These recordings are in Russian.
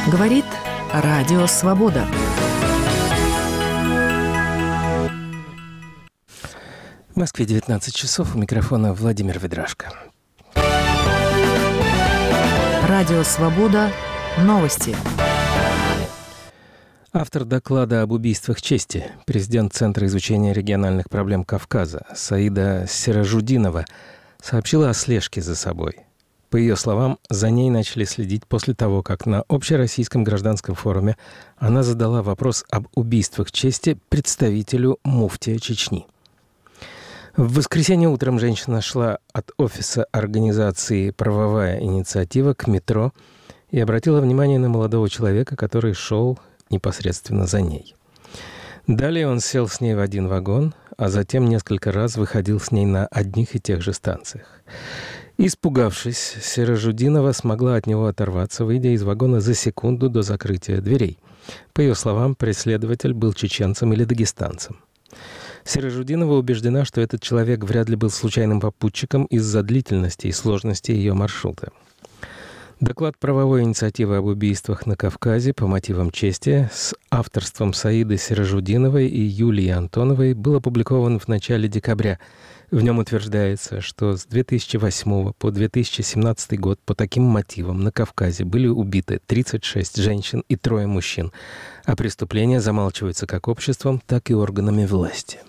Говорит Радио Свобода. В Москве 19 часов. У микрофона Владимир Ведрашко. Радио Свобода. Новости. Автор доклада об убийствах чести, президент Центра изучения региональных проблем Кавказа Саида Сиражудинова, сообщила о слежке за собой. По ее словам, за ней начали следить после того, как на общероссийском гражданском форуме она задала вопрос об убийствах чести представителю муфтия Чечни. В воскресенье утром женщина шла от офиса организации «Правовая инициатива» к метро и обратила внимание на молодого человека, который шел непосредственно за ней. Далее он сел с ней в один вагон, а затем несколько раз выходил с ней на одних и тех же станциях. Испугавшись, Сиражудинова смогла от него оторваться, выйдя из вагона за секунду до закрытия дверей. По ее словам, преследователь был чеченцем или дагестанцем. Сиражудинова убеждена, что этот человек вряд ли был случайным попутчиком из-за длительности и сложности ее маршрута. Доклад правовой инициативы об убийствах на Кавказе по мотивам чести с авторством Саиды Сиражудиновой и Юлии Антоновой был опубликован в начале декабря. В нем утверждается, что с 2008 по 2017 год по таким мотивам на Кавказе были убиты 36 женщин и 3 мужчин, а преступления замалчиваются как обществом, так и органами власти.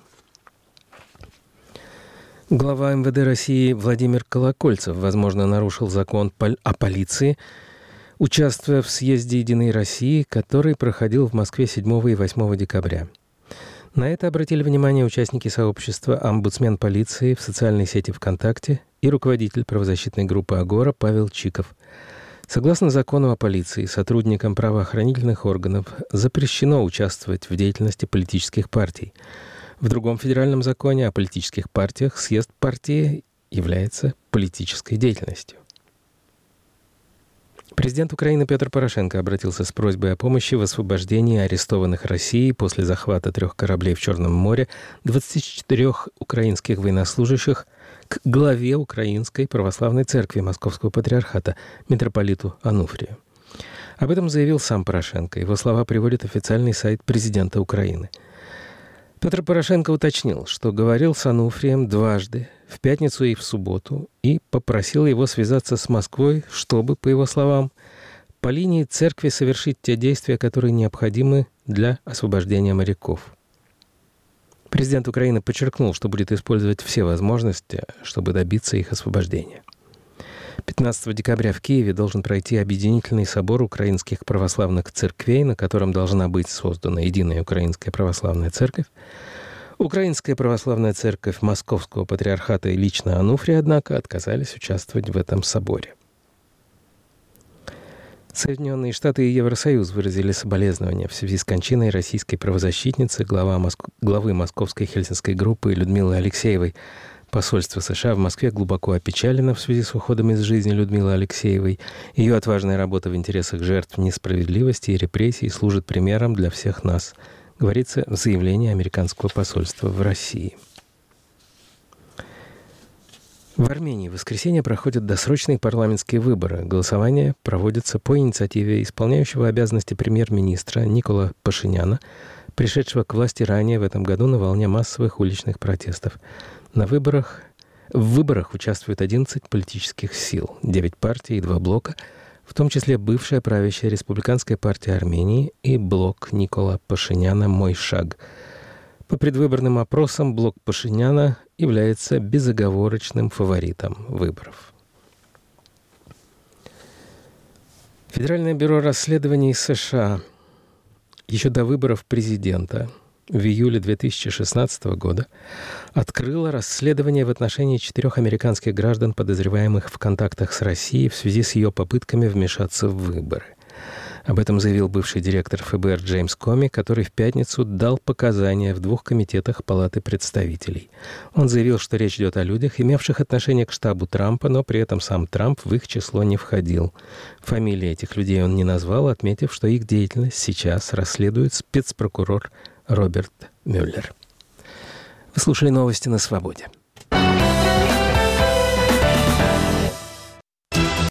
Глава МВД России Владимир Колокольцев, возможно, нарушил закон о полиции, участвуя в съезде «Единой России», который проходил в Москве 7 и 8 декабря. На это обратили внимание участники сообщества «Омбудсмен полиции» в социальной сети ВКонтакте и руководитель правозащитной группы «Агора» Павел Чиков. Согласно закону о полиции, сотрудникам правоохранительных органов запрещено участвовать в деятельности политических партий. В другом федеральном законе о политических партиях съезд партии является политической деятельностью. Президент Украины Петр Порошенко обратился с просьбой о помощи в освобождении арестованных Россией после захвата 3 кораблей в Черном море 24 украинских военнослужащих к главе Украинской православной церкви Московского патриархата митрополиту Ануфрию. Об этом заявил сам Порошенко. Его слова приводит официальный сайт президента Украины. Петр Порошенко уточнил, что говорил с Ануфрием дважды, в пятницу и в субботу, и попросил его связаться с Москвой, чтобы, по его словам, по линии церкви совершить те действия, которые необходимы для освобождения моряков. Президент Украины подчеркнул, что будет использовать все возможности, чтобы добиться их освобождения. 15 декабря в Киеве должен пройти объединительный собор украинских православных церквей, на котором должна быть создана единая Украинская православная церковь. Украинская православная церковь Московского патриархата и лично Ануфрий, однако, отказались участвовать в этом соборе. Соединенные Штаты и Евросоюз выразили соболезнования в связи с кончиной российской правозащитницы, главы Московской Хельсинской группы Людмилы Алексеевой. Посольство США в Москве глубоко опечалено в связи с уходом из жизни Людмилы Алексеевой. Ее отважная работа в интересах жертв несправедливости и репрессий служит примером для всех нас, говорится в заявлении американского посольства в России. В Армении в воскресенье проходят досрочные парламентские выборы. Голосование проводится по инициативе исполняющего обязанности премьер-министра Никола Пашиняна, пришедшего к власти ранее в этом году на волне массовых уличных протестов. В выборах участвуют 11 политических сил, 9 партий и 2 блока, в том числе бывшая правящая Республиканская партия Армении и блок Никола Пашиняна «Мой шаг». По предвыборным опросам блок Пашиняна является безоговорочным фаворитом выборов. Федеральное бюро расследований США еще до выборов президента в июле 2016 года открыла расследование в отношении 4 американских граждан, подозреваемых в контактах с Россией в связи с ее попытками вмешаться в выборы. Об этом заявил бывший директор ФБР Джеймс Коми, который в пятницу дал показания в 2 комитетах Палаты представителей. Он заявил, что речь идет о людях, имевших отношение к штабу Трампа, но при этом сам Трамп в их число не входил. Фамилии этих людей он не назвал, отметив, что их деятельность сейчас расследует спецпрокурор Роберт Мюллер. Вы слушали новости на «Свободе».